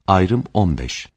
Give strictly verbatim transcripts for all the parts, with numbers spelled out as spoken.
Ayrım on beş.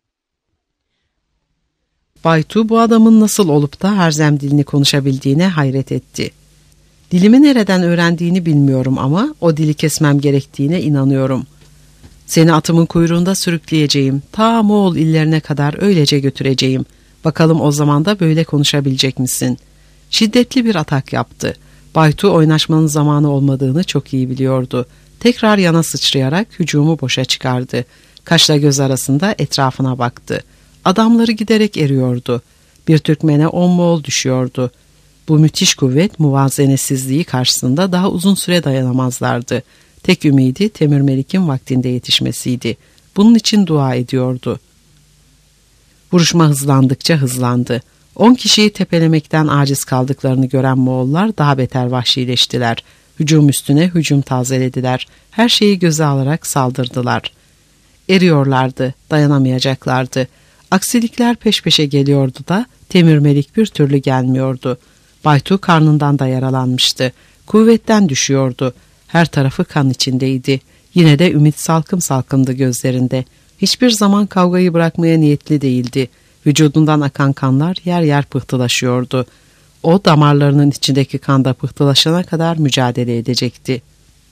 Baytu bu adamın nasıl olup da Harzem dilini konuşabildiğine hayret etti. Dilimi nereden öğrendiğini bilmiyorum ama o dili kesmem gerektiğine inanıyorum. Seni atımın kuyruğunda sürükleyeceğim. Ta Moğol illerine kadar öylece götüreceğim. Bakalım o zaman da böyle konuşabilecek misin? Şiddetli bir atak yaptı. Baytu oynaşmanın zamanı olmadığını çok iyi biliyordu. Tekrar yana sıçrayarak hücumu boşa çıkardı. Kaşla göz arasında etrafına baktı. Adamları giderek eriyordu. Bir Türkmene on Moğol düşüyordu. Bu müthiş kuvvet muvazenesizliği karşısında daha uzun süre dayanamazlardı. Tek ümidi Temür Melik'in vaktinde yetişmesiydi. Bunun için dua ediyordu. Vuruşma hızlandıkça hızlandı. On kişiyi tepelemekten aciz kaldıklarını gören Moğollar daha beter vahşileştiler. Hücum üstüne hücum tazelediler. Her şeyi göze alarak saldırdılar. Eriyorlardı, dayanamayacaklardı. Aksilikler peş peşe geliyordu da Temür Melik bir türlü gelmiyordu. Baytu karnından da yaralanmıştı. Kuvvetten düşüyordu. Her tarafı kan içindeydi. Yine de ümit salkım salkımdı gözlerinde. Hiçbir zaman kavgayı bırakmaya niyetli değildi. Vücudundan akan kanlar yer yer pıhtılaşıyordu. O damarlarının içindeki kanda pıhtılaşana kadar mücadele edecekti.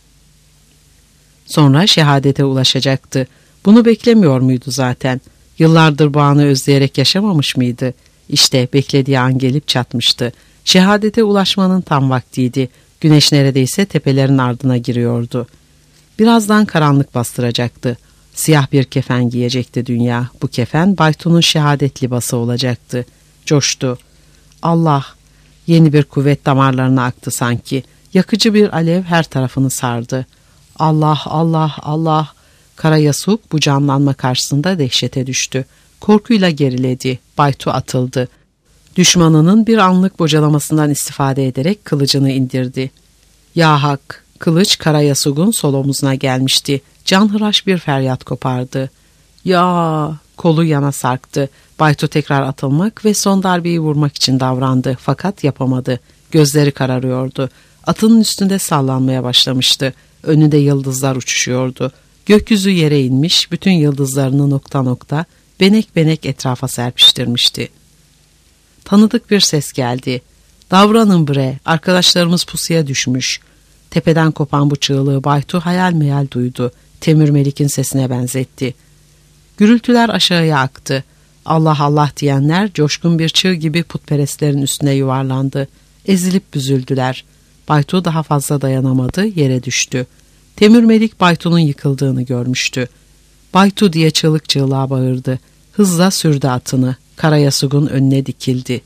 Sonra şehadete ulaşacaktı. Bunu beklemiyor muydu zaten? Yıllardır bu anı özleyerek yaşamamış mıydı? İşte beklediği an gelip çatmıştı. Şehadete ulaşmanın tam vaktiydi. Güneş neredeyse tepelerin ardına giriyordu. Birazdan karanlık bastıracaktı. Siyah bir kefen giyecekti dünya. Bu kefen Baytu'nun şehadet libası olacaktı. Coştu. Allah! Yeni bir kuvvet damarlarına aktı sanki. Yakıcı bir alev her tarafını sardı. Allah, Allah, Allah! Karayasuk bu canlanma karşısında dehşete düştü. Korkuyla geriledi. Baytu atıldı. Düşmanının bir anlık bocalamasından istifade ederek kılıcını indirdi. Ya Hak! Kılıç Karayasuk'un sol omuzuna gelmişti. Canhıraş bir feryat kopardı. Ya! Kolu yana sarktı. Baytu tekrar atılmak ve son darbeyi vurmak için davrandı fakat yapamadı. Gözleri kararıyordu. Atının üstünde sallanmaya başlamıştı. Önünde yıldızlar uçuşuyordu. Gökyüzü yere inmiş, bütün yıldızlarını nokta nokta, benek benek etrafa serpiştirmişti. Tanıdık bir ses geldi. Davranın bre, arkadaşlarımız pusuya düşmüş. Tepeden kopan bu çığlığı Baytu hayal meyal duydu. Temür Melik'in sesine benzetti. Gürültüler aşağıya aktı. Allah Allah diyenler coşkun bir çığ gibi putperestlerin üstüne yuvarlandı. Ezilip büzüldüler. Baytu daha fazla dayanamadı, yere düştü. Temür Melik Baytu'nun yıkıldığını görmüştü. Baytu diye çığlık çığlığa bağırdı. Hızla sürdü atını. Karayasuk'un önüne dikildi.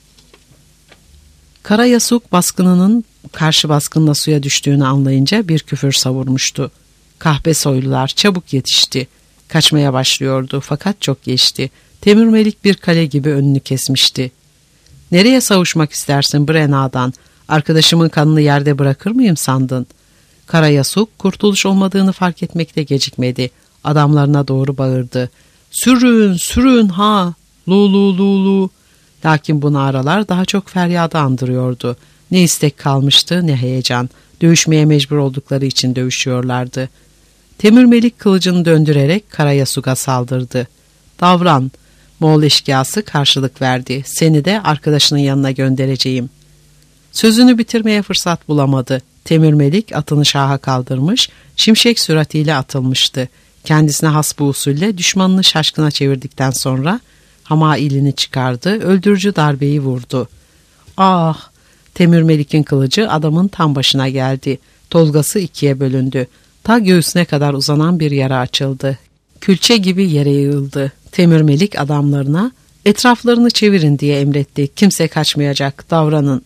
Karayasuk baskınının karşı baskınla suya düştüğünü anlayınca bir küfür savurmuştu. Kahpe soylular çabuk yetişti. Kaçmaya başlıyordu fakat çok geçti. Temür Melik bir kale gibi önünü kesmişti. Nereye savuşmak istersin Brena'dan? Arkadaşımın kanını yerde bırakır mıyım sandın? Karayasuk kurtuluş olmadığını fark etmekte gecikmedi. Adamlarına doğru bağırdı. Sürün, sürün ha! Lu lu lu lu! Lakin bu naralar daha çok feryadı andırıyordu. Ne istek kalmıştı ne heyecan. Dövüşmeye mecbur oldukları için dövüşüyorlardı. Temür Melik kılıcını döndürerek Karayasuk'a saldırdı. Davran! Moğol eşkıyası karşılık verdi. Seni de arkadaşının yanına göndereceğim. Sözünü bitirmeye fırsat bulamadı. Temür Melik atını şaha kaldırmış, şimşek süratiyle atılmıştı. Kendisine has bu usulle düşmanını şaşkına çevirdikten sonra hamailini çıkardı, öldürücü darbeyi vurdu. Ah! Temür Melik'in kılıcı adamın tam başına geldi. Tolgası ikiye bölündü. Ta göğsüne kadar uzanan bir yara açıldı. Külçe gibi yere yığıldı. Temür Melik adamlarına etraflarını çevirin diye emretti. Kimse kaçmayacak, davranın.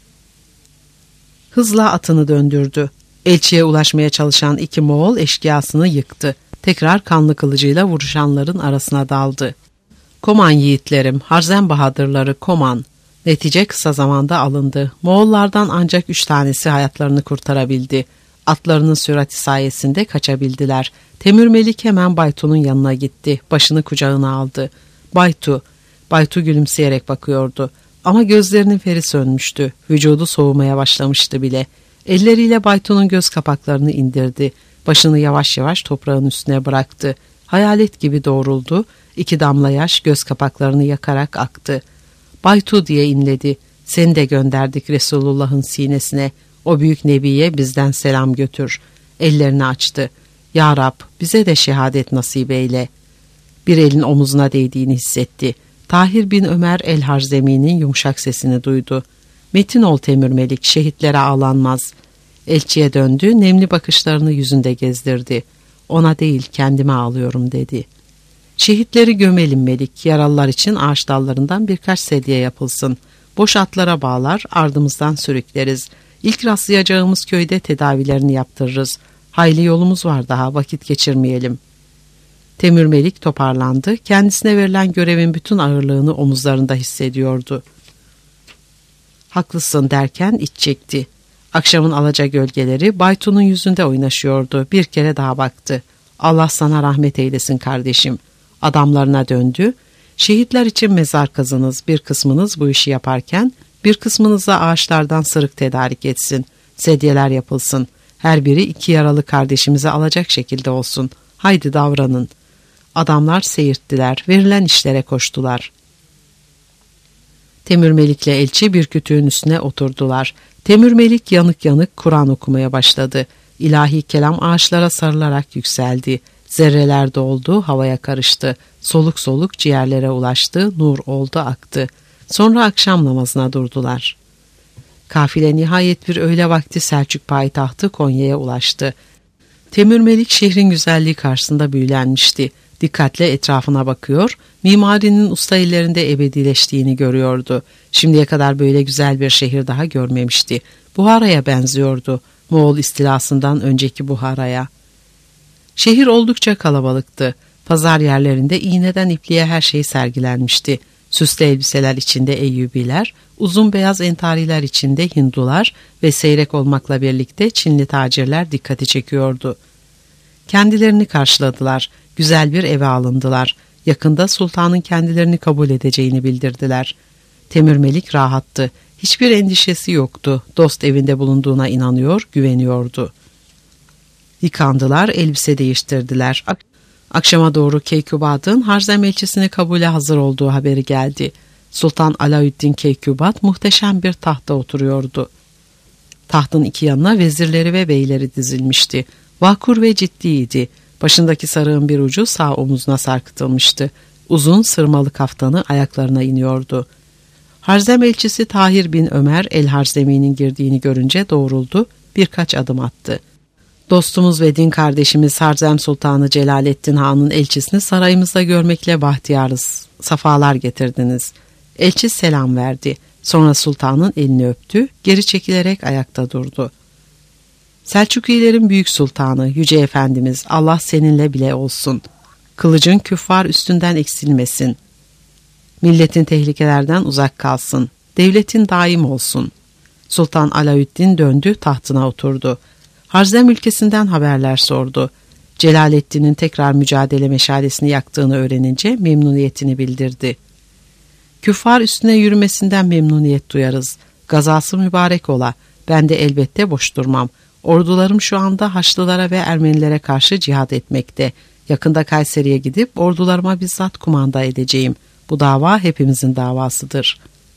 Hızla atını döndürdü. Elçiye ulaşmaya çalışan iki Moğol eşkıyasını yıktı. Tekrar kanlı kılıcıyla vuruşanların arasına daldı. Koman yiğitlerim, Harzem bahadırları koman. Netice kısa zamanda alındı. Moğollardan ancak üç tanesi hayatlarını kurtarabildi. Atlarının sürati sayesinde kaçabildiler. Temür Melik hemen Baytu'nun yanına gitti. Başını kucağına aldı. Baytu, Baytu gülümseyerek bakıyordu. Ama gözlerinin feri sönmüştü. Vücudu soğumaya başlamıştı bile. Elleriyle Baytu'nun göz kapaklarını indirdi. Başını yavaş yavaş toprağın üstüne bıraktı. Hayalet gibi doğruldu, iki damla yaş göz kapaklarını yakarak aktı. Baytu diye inledi. Seni de gönderdik Resulullah'ın sinesine. O büyük nebiye bizden selam götür. Ellerini açtı. Ya Rab, bize de şehadet nasip eyle. Bir elin omuzuna değdiğini hissetti. Tahir bin Ömer el-Harzemi'nin yumuşak sesini duydu. Metin ol Temürmelik, şehitlere ağlanmaz. Elçiye döndü, nemli bakışlarını yüzünde gezdirdi. Ona değil, kendime ağlıyorum dedi. Şehitleri gömelim Melik, yaralılar için ağaç dallarından birkaç sedye yapılsın. Boş atlara bağlar, ardımızdan sürükleriz. İlk rastlayacağımız köyde tedavilerini yaptırırız. Hayli yolumuz var daha, vakit geçirmeyelim. Temürmelik toparlandı, kendisine verilen görevin bütün ağırlığını omuzlarında hissediyordu. Haklısın derken iç çekti. Akşamın alaca gölgeleri Baytu'nun yüzünde oynaşıyordu. Bir kere daha baktı. Allah sana rahmet eylesin kardeşim. Adamlarına döndü. Şehitler için mezar kazınız. Bir kısmınız bu işi yaparken bir kısmınıza ağaçlardan sırık tedarik etsin. Sedyeler yapılsın. Her biri iki yaralı kardeşimize alacak şekilde olsun. Haydi davranın. Adamlar seyirttiler. Verilen işlere koştular. Temürmelik'le elçi bir kütüğün üstüne oturdular. Temürmelik yanık yanık Kur'an okumaya başladı. İlahi kelam ağaçlara sarılarak yükseldi. Zerreler doldu, havaya karıştı. Soluk soluk ciğerlere ulaştı, nur oldu aktı. Sonra akşam namazına durdular. Kafile nihayet bir öğle vakti Selçuk payitahtı Konya'ya ulaştı. Temürmelik şehrin güzelliği karşısında büyülenmişti. Dikkatle etrafına bakıyor, mimarinin usta ellerinde ebedileştiğini görüyordu. Şimdiye kadar böyle güzel bir şehir daha görmemişti. Buhara'ya benziyordu, Moğol istilasından önceki Buhara'ya. Şehir oldukça kalabalıktı. Pazar yerlerinde iğneden ipliğe her şey sergilenmişti. Süslü elbiseler içinde Eyyubiler, uzun beyaz entariler içinde Hindular ve seyrek olmakla birlikte Çinli tacirler dikkati çekiyordu. Kendilerini karşıladılar, güzel bir eve alındılar. Yakında sultanın kendilerini kabul edeceğini bildirdiler. Temürmelik rahattı, hiçbir endişesi yoktu. Dost evinde bulunduğuna inanıyor, güveniyordu. Yıkandılar, elbise değiştirdiler. Akşama doğru Keykubad'ın Harzem elçisini kabule hazır olduğu haberi geldi. Sultan Alaüddin Keykubad muhteşem bir tahta oturuyordu. Tahtın iki yanına vezirleri ve beyleri dizilmişti. Vakur ve ciddiydi. Başındaki sarığın bir ucu sağ omuzuna sarkıtılmıştı. Uzun sırmalı kaftanı ayaklarına iniyordu. Harzem elçisi Tahir bin Ömer el-Harzemi'nin girdiğini görünce doğruldu, birkaç adım attı. Dostumuz ve din kardeşimiz Harzem Sultanı Celaleddin Han'ın elçisini sarayımızda görmekle bahtiyarız. Safalar getirdiniz. Elçi selam verdi. Sonra sultanın elini öptü, geri çekilerek ayakta durdu. Selçukilerin büyük sultanı, yüce efendimiz, Allah seninle bile olsun. Kılıcın küffar üstünden eksilmesin. Milletin tehlikelerden uzak kalsın. Devletin daim olsun. Sultan Alaüddin döndü, tahtına oturdu. Harzem ülkesinden haberler sordu. Celaleddin'in tekrar mücadele meşalesini yaktığını öğrenince memnuniyetini bildirdi. Küffar üstüne yürümesinden memnuniyet duyarız. Gazası mübarek ola. Ben de elbette boş durmam. Ordularım şu anda Haçlılara ve Ermenilere karşı cihad etmekte. Yakında Kayseri'ye gidip ordularıma bizzat kumanda edeceğim. Bu dava hepimizin davasıdır.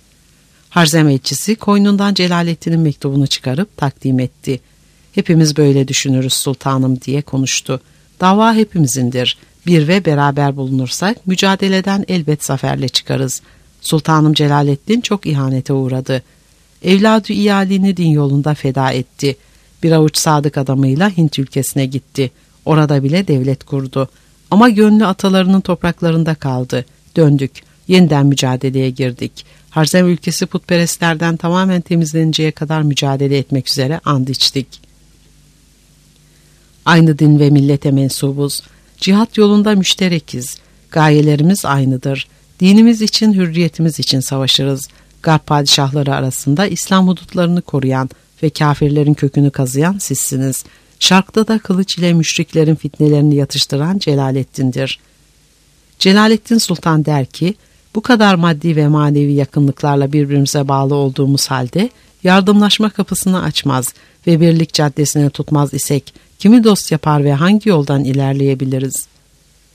Harzem elçisi koynundan Celaleddin'in mektubunu çıkarıp takdim etti. Hepimiz böyle düşünürüz sultanım diye konuştu. Dava hepimizindir. Bir ve beraber bulunursak mücadeleden elbet zaferle çıkarız. Sultanım Celaleddin çok ihanete uğradı. Evladı iyalini din yolunda feda etti. Bir avuç sadık adamıyla Hint ülkesine gitti. Orada bile devlet kurdu. Ama gönlü atalarının topraklarında kaldı. Döndük. Yeniden mücadeleye girdik. Harzem ülkesi putperestlerden tamamen temizleninceye kadar mücadele etmek üzere and içtik. Aynı din ve millete mensubuz. Cihat yolunda müşterekiz. Gayelerimiz aynıdır. Dinimiz için, hürriyetimiz için savaşırız. Garp padişahları arasında İslam hudutlarını koruyan ve kafirlerin kökünü kazıyan sizsiniz. Şarkta da kılıç ile müşriklerin fitnelerini yatıştıran Celaleddin'dir. Celaleddin Sultan der ki, bu kadar maddi ve manevi yakınlıklarla birbirimize bağlı olduğumuz halde yardımlaşma kapısını açmaz ve birlik caddesine tutmaz isek kimi dost yapar ve hangi yoldan ilerleyebiliriz?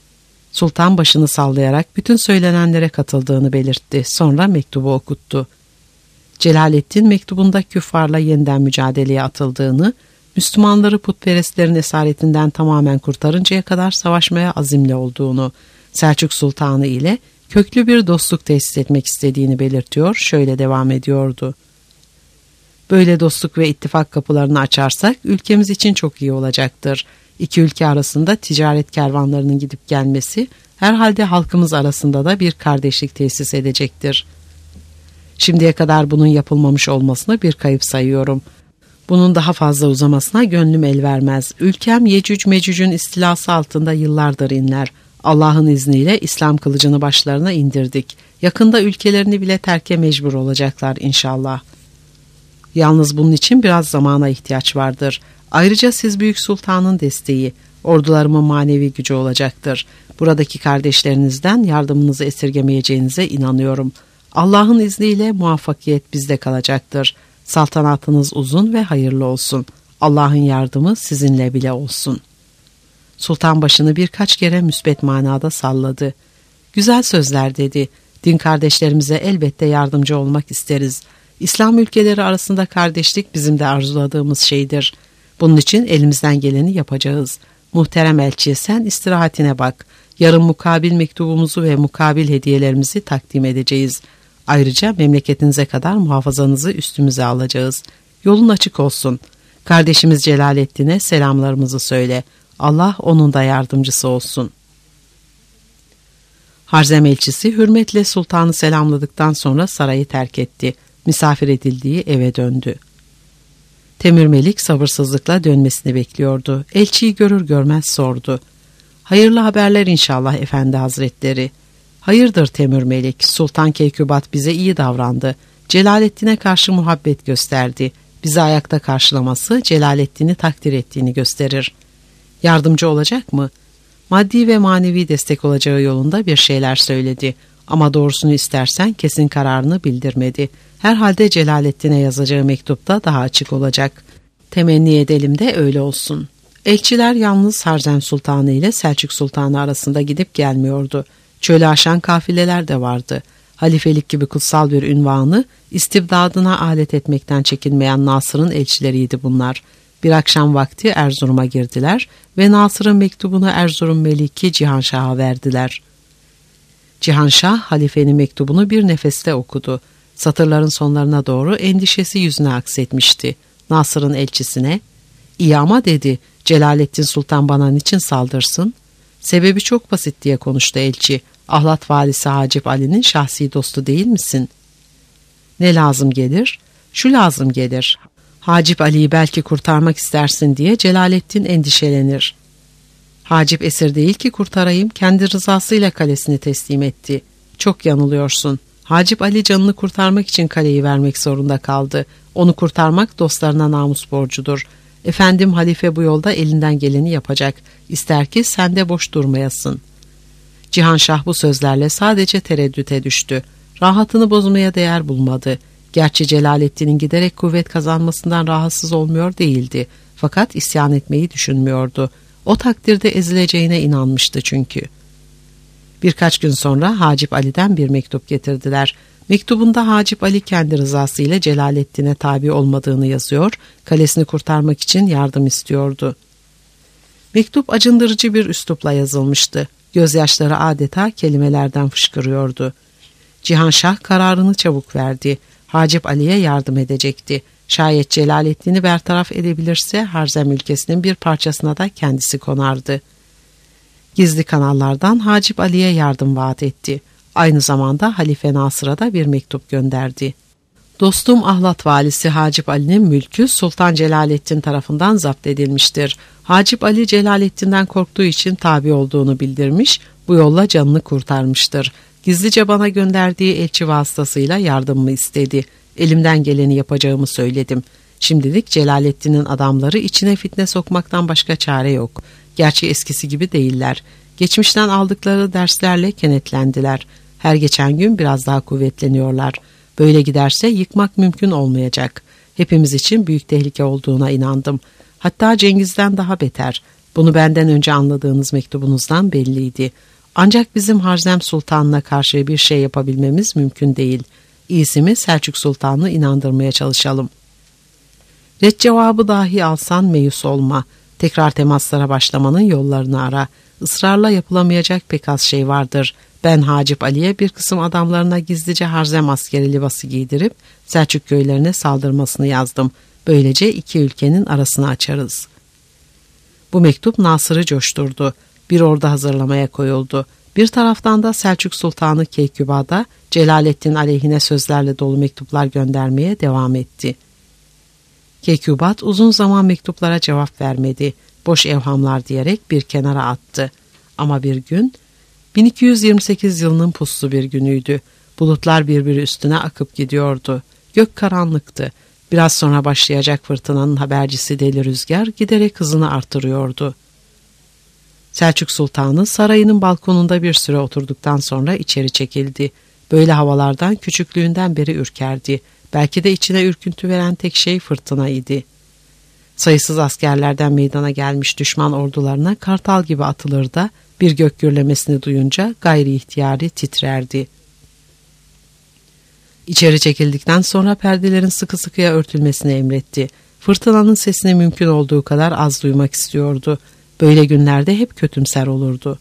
Sultan başını sallayarak bütün söylenenlere katıldığını belirtti. Sonra mektubu okuttu. Celaleddin mektubunda küffarla yeniden mücadeleye atıldığını, Müslümanları putperestlerin esaretinden tamamen kurtarıncaya kadar savaşmaya azimli olduğunu, Selçuk Sultanı ile köklü bir dostluk tesis etmek istediğini belirtiyor, şöyle devam ediyordu. Böyle dostluk ve ittifak kapılarını açarsak ülkemiz için çok iyi olacaktır. İki ülke arasında ticaret kervanlarının gidip gelmesi herhalde halkımız arasında da bir kardeşlik tesis edecektir. Şimdiye kadar bunun yapılmamış olmasına bir kayıp sayıyorum. Bunun daha fazla uzamasına gönlüm el vermez. Ülkem Yecüc Mecüc'ün istilası altında yıllardır inler. Allah'ın izniyle İslam kılıcını başlarına indirdik. Yakında ülkelerini bile terke mecbur olacaklar inşallah. Yalnız bunun için biraz zamana ihtiyaç vardır. Ayrıca siz Büyük Sultan'ın desteği, ordularımın manevi gücü olacaktır. Buradaki kardeşlerinizden yardımınızı esirgemeyeceğinize inanıyorum. Allah'ın izniyle muvaffakiyet bizde kalacaktır. Saltanatınız uzun ve hayırlı olsun. Allah'ın yardımı sizinle bile olsun. Sultan başını birkaç kere müsbet manada salladı. Güzel sözler dedi. Din kardeşlerimize elbette yardımcı olmak isteriz. İslam ülkeleri arasında kardeşlik bizim de arzuladığımız şeydir. Bunun için elimizden geleni yapacağız. Muhterem elçi, sen istirahatine bak. Yarın mukabil mektubumuzu ve mukabil hediyelerimizi takdim edeceğiz. Ayrıca memleketinize kadar muhafazanızı üstümüze alacağız. Yolun açık olsun. Kardeşimiz Celaleddin'e selamlarımızı söyle. Allah onun da yardımcısı olsun. Harzem elçisi hürmetle sultanı selamladıktan sonra sarayı terk etti. Misafir edildiği eve döndü. Temür Melik sabırsızlıkla dönmesini bekliyordu. Elçiyi görür görmez sordu. Hayırlı haberler inşallah efendi hazretleri. Hayırdır Temür Melik, Sultan Keykubat bize iyi davrandı. Celaleddin'e karşı muhabbet gösterdi. Bizi ayakta karşılaması Celaleddin'i takdir ettiğini gösterir. Yardımcı olacak mı? Maddi ve manevi destek olacağı yolunda bir şeyler söyledi. Ama doğrusunu istersen kesin kararını bildirmedi. Herhalde Celaleddin'e yazacağı mektupta daha açık olacak. Temenni edelim de öyle olsun. Elçiler yalnız Harzem Sultanı ile Selçuk Sultanı arasında gidip gelmiyordu. Çölü aşan kafileler de vardı. Halifelik gibi kutsal bir ünvanı istibdadına alet etmekten çekinmeyen Nasır'ın elçileriydi bunlar. Bir akşam vakti Erzurum'a girdiler ve Nasır'ın mektubunu Erzurum Meliki Cihanşah'a verdiler. Cihanşah halifenin mektubunu bir nefeste okudu. Satırların sonlarına doğru endişesi yüzüne aksetmişti. Nasır'ın elçisine, "İyi ama," dedi, "Celaleddin Sultan bana niçin saldırsın?" "Sebebi çok basit," diye konuştu elçi. "Ahlat valisi Hacip Ali'nin şahsi dostu değil misin?" "Ne lazım gelir?" "Şu lazım gelir. Hacip Ali'yi belki kurtarmak istersin diye Celaleddin endişelenir." "Hacip esir değil ki kurtarayım, kendi rızasıyla kalesini teslim etti." "Çok yanılıyorsun. Hacip Ali canını kurtarmak için kaleyi vermek zorunda kaldı. Onu kurtarmak dostlarına namus borcudur. Efendim halife bu yolda elinden geleni yapacak. İster ki sen de boş durmayasın." Cihanşah bu sözlerle sadece tereddüte düştü. Rahatını bozmaya değer bulmadı. Gerçi Celaleddin'in giderek kuvvet kazanmasından rahatsız olmuyor değildi. Fakat isyan etmeyi düşünmüyordu. O takdirde ezileceğine inanmıştı çünkü. Birkaç gün sonra Hacip Ali'den bir mektup getirdiler. Mektubunda Hacip Ali kendi rızası ile Celaleddin'e tabi olmadığını yazıyor, kalesini kurtarmak için yardım istiyordu. Mektup acındırıcı bir üslupla yazılmıştı. Gözyaşları adeta kelimelerden fışkırıyordu. Cihanşah kararını çabuk verdi. Hacip Ali'ye yardım edecekti. Şayet Celaleddin'i bertaraf edebilirse Harzem ülkesinin bir parçasına da kendisi konardı. Gizli kanallardan Hacip Ali'ye yardım vaat etti. Aynı zamanda Halife Nasır'a da bir mektup gönderdi. "Dostum Ahlat valisi Hacip Ali'nin mülkü Sultan Celaleddin tarafından zapt edilmiştir. Hacip Ali Celaleddin'den korktuğu için tabi olduğunu bildirmiş, bu yolla canını kurtarmıştır. Gizlice bana gönderdiği elçi vasıtasıyla yardımımı istedi. Elimden geleni yapacağımı söyledim. Şimdilik Celaleddin'in adamları içine fitne sokmaktan başka çare yok. Gerçi eskisi gibi değiller. Geçmişten aldıkları derslerle kenetlendiler. Her geçen gün biraz daha kuvvetleniyorlar. Böyle giderse yıkmak mümkün olmayacak. Hepimiz için büyük tehlike olduğuna inandım. Hatta Cengiz'den daha beter. Bunu benden önce anladığınız mektubunuzdan belliydi. Ancak bizim Harzem Sultanı'na karşı bir şey yapabilmemiz mümkün değil. İyisi mi Selçuk Sultan'ı inandırmaya çalışalım. Ret cevabı dahi alsan meyus olma. Tekrar temaslara başlamanın yollarını ara. Israrla yapılamayacak pek az şey vardır. Ben Hacip Ali'ye bir kısım adamlarına gizlice Harzem askeri libası giydirip Selçuk köylerine saldırmasını yazdım. Böylece iki ülkenin arasını açarız. Bu mektup Nasır'ı coşturdu. Bir ordu hazırlamaya koyuldu. Bir taraftan da Selçuk Sultanı Keyküba'da Celaleddin aleyhine sözlerle dolu mektuplar göndermeye devam etti. Keykubat uzun zaman mektuplara cevap vermedi. Boş evhamlar diyerek bir kenara attı. Ama bir gün, bin iki yüz yirmi sekiz yılının puslu bir günüydü. Bulutlar birbiri üstüne akıp gidiyordu. Gök karanlıktı. Biraz sonra başlayacak fırtınanın habercisi Deli Rüzgar giderek hızını artırıyordu. Selçuk Sultanı sarayının balkonunda bir süre oturduktan sonra içeri çekildi. Böyle havalardan küçüklüğünden beri ürkerdi. Belki de içine ürküntü veren tek şey fırtınaydı. Sayısız askerlerden meydana gelmiş düşman ordularına kartal gibi atılır da bir gök gürlemesini duyunca gayri ihtiyari titrerdi. İçeri çekildikten sonra perdelerin sıkı sıkıya örtülmesini emretti. Fırtınanın sesini mümkün olduğu kadar az duymak istiyordu. Böyle günlerde hep kötümser olurdu.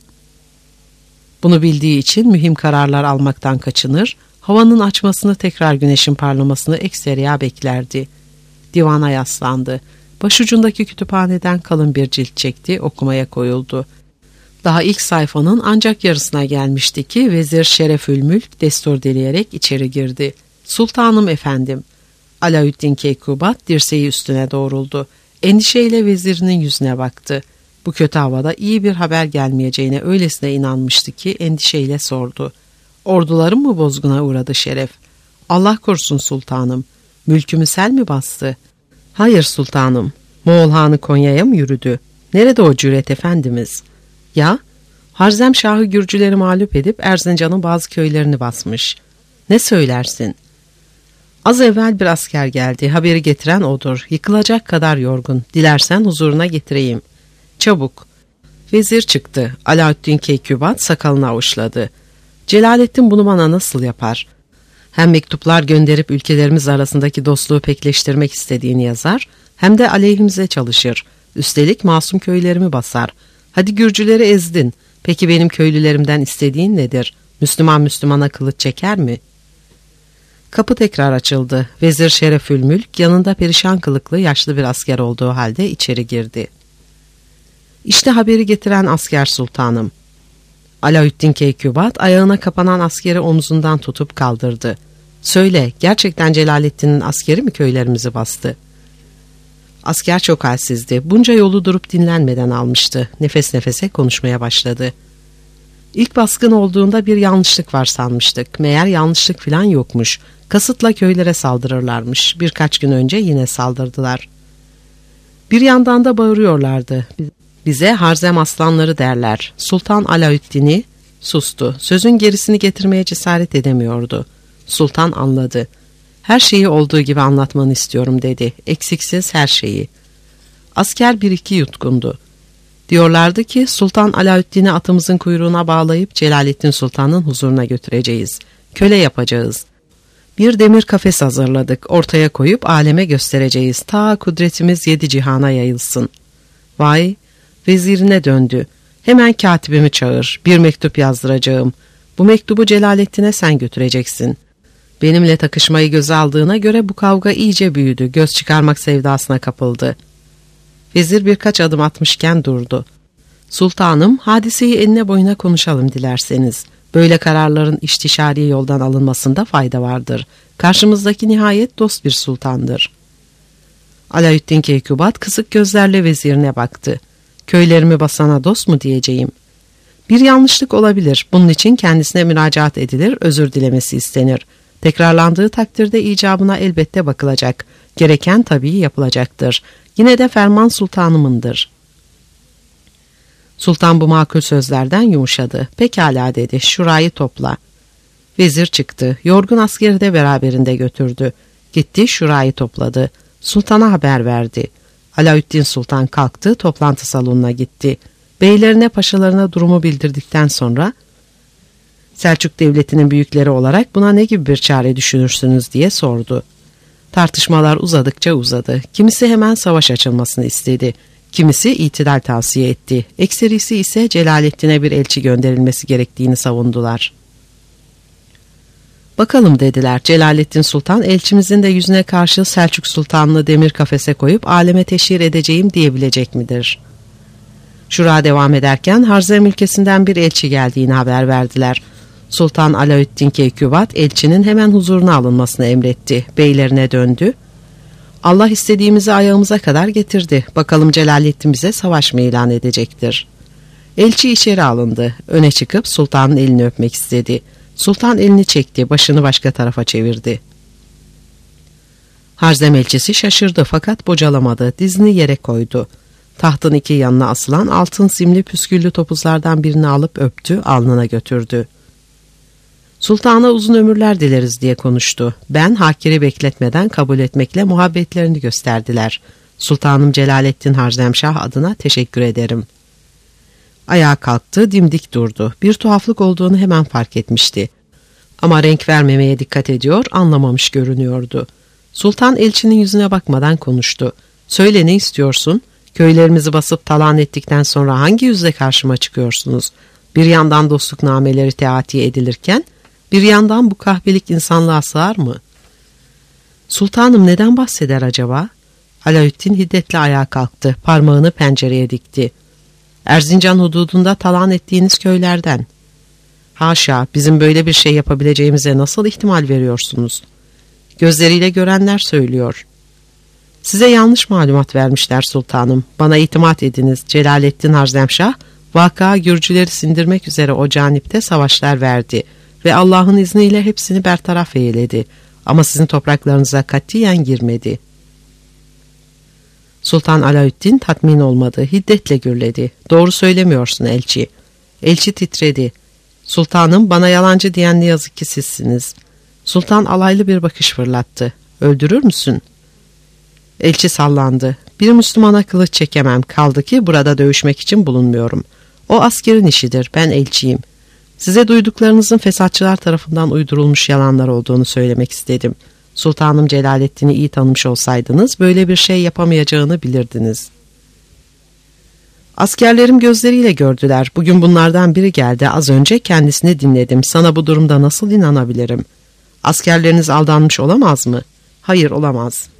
Bunu bildiği için mühim kararlar almaktan kaçınır, havanın açmasını, tekrar güneşin parlamasını ekseriya beklerdi. Divana yaslandı. Başucundaki kütüphaneden kalın bir cilt çekti, okumaya koyuldu. Daha ilk sayfanın ancak yarısına gelmişti ki Vezir Şerefülmülk destur dileyerek içeri girdi. Sultanım efendim. Alaüddin Keykubat dirseği üstüne doğruldu. Endişeyle vezirinin yüzüne baktı. Bu kötü havada iyi bir haber gelmeyeceğine öylesine inanmıştı ki endişeyle sordu. Ordularım mı bozguna uğradı Şeref? Allah korusun sultanım. Mülkümü sel mi bastı? Hayır sultanım. Moğol Hanı Konya'ya mı yürüdü? Nerede o cüret efendimiz? Ya, Harzem Şahı Gürcüleri mağlup edip Erzincan'ın bazı köylerini basmış. Ne söylersin? Az evvel bir asker geldi. Haberi getiren odur. Yıkılacak kadar yorgun. Dilersen huzuruna getireyim. Çabuk. Vezir çıktı. Alaüddin Keykubat sakalını avuçladı. Celaleddin bunu bana nasıl yapar? Hem mektuplar gönderip ülkelerimiz arasındaki dostluğu pekleştirmek istediğini yazar, hem de aleyhimize çalışır. Üstelik masum köylerimi basar. Hadi Gürcüleri ezdin. Peki benim köylülerimden istediğin nedir? Müslüman Müslümana kılıç çeker mi? Kapı tekrar açıldı. Vezir Şerefülmülk yanında perişan kılıklı yaşlı bir asker olduğu halde içeri girdi. İşte haberi getiren asker sultanım. Alaüddin Keykubat ayağına kapanan askeri omzundan tutup kaldırdı. Söyle, gerçekten Celaleddin'in askeri mi köylerimizi bastı? Asker çok halsizdi. Bunca yolu durup dinlenmeden almıştı. Nefes nefese konuşmaya başladı. İlk baskın olduğunda bir yanlışlık var sanmıştık. Meğer yanlışlık falan yokmuş. Kasıtla köylere saldırırlarmış. Birkaç gün önce yine saldırdılar. Bir yandan da bağırıyorlardı. Bize Harzem aslanları derler. Sultan Alaüddin'i sustu. Sözün gerisini getirmeye cesaret edemiyordu. Sultan anladı. Her şeyi olduğu gibi anlatmanı istiyorum dedi. Eksiksiz her şeyi. Asker bir iki yutkundu. Diyorlardı ki Sultan Alaüddin'i atımızın kuyruğuna bağlayıp Celaleddin Sultan'ın huzuruna götüreceğiz. Köle yapacağız. Bir demir kafes hazırladık. Ortaya koyup aleme göstereceğiz. Ta kudretimiz yedi cihana yayılsın. Vay! Vezirine döndü. Hemen katibimi çağır. Bir mektup yazdıracağım. Bu mektubu Celaleddin'e sen götüreceksin. Benimle takışmayı göze aldığına göre bu kavga iyice büyüdü. Göz çıkarmak sevdasına kapıldı. Vezir birkaç adım atmışken durdu. Sultanım, hadiseyi enine boyuna konuşalım dilerseniz. Böyle kararların istişari yoldan alınmasında fayda vardır. Karşımızdaki nihayet dost bir sultandır. Alaüddin Keykubat kısık gözlerle vezirine baktı. Köylerimi basana dost mu diyeceğim? Bir yanlışlık olabilir. Bunun için kendisine müracaat edilir, özür dilemesi istenir. Tekrarlandığı takdirde icabına elbette bakılacak. Gereken tabii yapılacaktır. Yine de ferman sultanımındır. Sultan bu makul sözlerden yumuşadı. Pekala dedi, şurayı topla. Vezir çıktı. Yorgun askeri de beraberinde götürdü. Gitti şurayı topladı. Sultana haber verdi. Alaüddin Sultan kalktı, toplantı salonuna gitti. Beylerine, paşalarına durumu bildirdikten sonra Selçuk Devleti'nin büyükleri olarak buna ne gibi bir çare düşünürsünüz diye sordu. Tartışmalar uzadıkça uzadı. Kimisi hemen savaş açılmasını istedi. Kimisi itidal tavsiye etti. Ekserisi ise Celaleddin'e bir elçi gönderilmesi gerektiğini savundular. Bakalım dediler, Celaleddin Sultan elçimizin de yüzüne karşı Selçuk Sultan'ını demir kafese koyup aleme teşhir edeceğim diyebilecek midir? Şura devam ederken Harzem ülkesinden bir elçi geldiğini haber verdiler. Sultan Alaüddin Keykubat elçinin hemen huzuruna alınmasını emretti. Beylerine döndü. Allah istediğimizi ayağımıza kadar getirdi. Bakalım Celaleddin bize savaş mı ilan edecektir? Elçi içeri alındı. Öne çıkıp sultanın elini öpmek istedi. Sultan elini çekti, başını başka tarafa çevirdi. Harzem elçisi şaşırdı fakat bocalamadı. Dizini yere koydu. Tahtın iki yanına asılan altın simli püsküllü topuzlardan birini alıp öptü, alnına götürdü. Sultana uzun ömürler dileriz diye konuştu. Ben hakiri bekletmeden kabul etmekle muhabbetlerini gösterdiler. Sultanım Celaleddin Harzemşah adına teşekkür ederim. Ayağa kalktı, dimdik durdu. Bir tuhaflık olduğunu hemen fark etmişti. Ama renk vermemeye dikkat ediyor, anlamamış görünüyordu. Sultan elçinin yüzüne bakmadan konuştu. Söyle, ne istiyorsun? Köylerimizi basıp talan ettikten sonra hangi yüzle karşıma çıkıyorsunuz? Bir yandan dostluk nameleri teati edilirken, bir yandan bu kahpelik insanlığa sığar mı? Sultanım neden bahseder acaba? Alaüddin hiddetle ayağa kalktı, parmağını pencereye dikti. Erzincan hududunda talan ettiğiniz köylerden. Haşa, bizim böyle bir şey yapabileceğimize nasıl ihtimal veriyorsunuz? Gözleriyle görenler söylüyor. Size yanlış malumat vermişler sultanım. Bana itimat ediniz. Celaleddin Harzemşah, vaka Gürcüleri sindirmek üzere o canipte savaşlar verdi ve Allah'ın izniyle hepsini bertaraf eyledi. Ama sizin topraklarınıza katiyen girmedi. Sultan Alaüddin tatmin olmadı, hiddetle gürledi. Doğru söylemiyorsun elçi. Elçi titredi. Sultanım, bana yalancı diyen ne yazık ki sizsiniz. Sultan alaylı bir bakış fırlattı. Öldürür müsün? Elçi sallandı. Bir Müslümana kılıç çekemem, kaldı ki burada dövüşmek için bulunmuyorum. O askerin işidir, ben elçiyim. Size duyduklarınızın fesatçılar tarafından uydurulmuş yalanlar olduğunu söylemek istedim. Sultanım Celaleddin'i iyi tanımış olsaydınız böyle bir şey yapamayacağını bilirdiniz. Askerlerim gözleriyle gördüler. Bugün bunlardan biri geldi. Az önce kendisini dinledim. Sana bu durumda nasıl inanabilirim? Askerleriniz aldanmış olamaz mı? Hayır, olamaz.